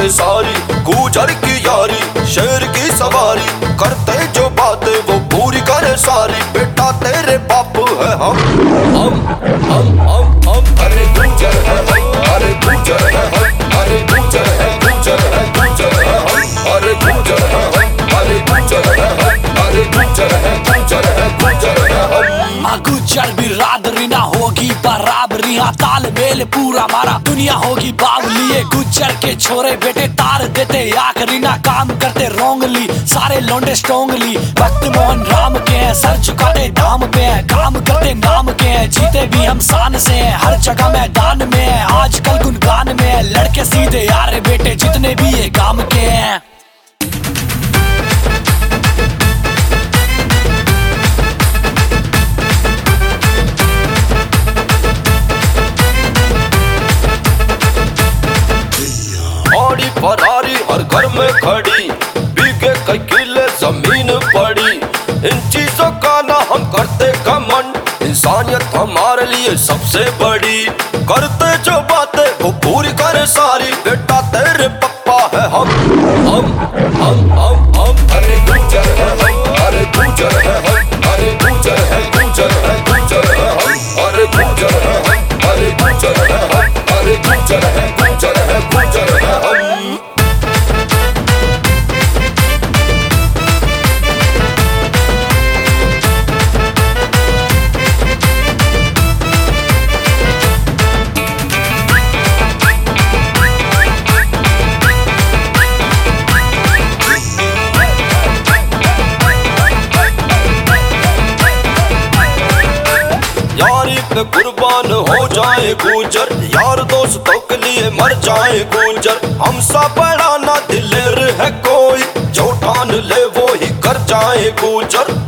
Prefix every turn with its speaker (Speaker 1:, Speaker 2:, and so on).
Speaker 1: करे सारी, गुजर की यारी शेर की सवारी, करते जो बातें वो पूरी करे सारी। बेटा तेरे बाप है हम अरे गुजर है हम, अरे गुजर है हम, अरे गुजर है गुजर है गुजर है हम, अरे गुजर है हम, अरे गुजर है हम, अरे गुजर है गुजर है गुजर है हम।
Speaker 2: गुजर बिरादरी ना होगी बराबरी, हाँ तालमेल पूरा मारा दुनिया होगी बावली। गुजर के छोरे बेटे तार देते आखिरी ना काम करते रोंगली, सारे लौंडे स्ट्रोंगली। भक्त मोहन राम के हैं, सर झुकाते धाम पे हैं, काम करते नाम के हैं, जीते भी हम शान से हैं, हर जगह मैदान में है, आजकल गुनगान में है। लड़के सीधे यार बेटे जितने भी ये काम के हैं।
Speaker 1: फरारी हर घर में खड़ी, बीघे कई किले जमीन पड़ी। इन चीजों का ना हम करते घमंड, इंसानियत हमारे लिए सबसे बड़ी। करते जो बातें वो पूरी करे सारी। बेटा तेरे पप्पा है हम अरे गुजर है हम, अरे गुजर है हम, अरे गुजर है गुजर है गुजर है हम, अरे गुजर है हम, अरे गुजर है हम, अरे गुजर है गुजर है गुजर है हम। यारी पे कुर्बान हो जाए गुजर, यार दोस्तों के लिए मर जाए गुजर। हमसा बड़ा ना दिलेर है कोई, जो ठान ले वो ही कर जाए गुजर।